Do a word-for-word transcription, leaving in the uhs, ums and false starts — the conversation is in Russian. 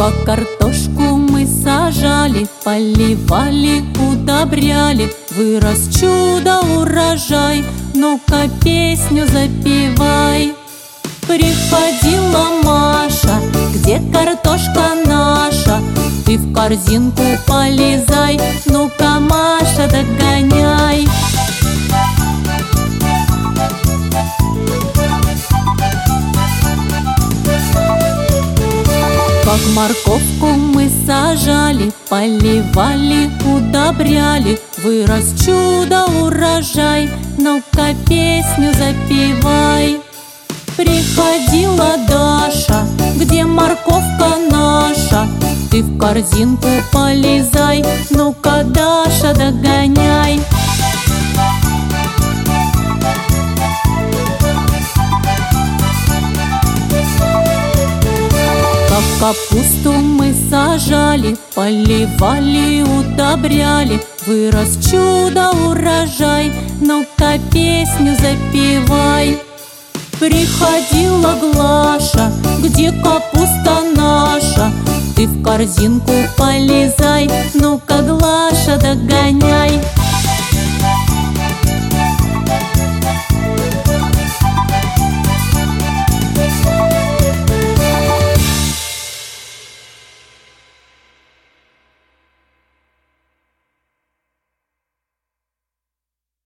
Как картошку мы сажали, поливали, удобряли, вырос чудо-урожай. Ну-ка песню запевай. Приходила Маша: где картошка наша? Ты в корзинку полезай, ну-ка, Маша, догоняй. Как морковку мы сажали, поливали, удобряли, вырос чудо-урожай. Ну-ка песню запевай. Приходила Даша: где морковка наша? Ты в корзинку полезай, ну-ка, Даша, догоняй. Как капусту мы сажали, поливали, удобряли, вырос чудо-урожай. Ну-ка песню запевай. Приходила Глаша: где капуста наша? Ты в корзинку полезай, ну-ка, Глаша, догоняй.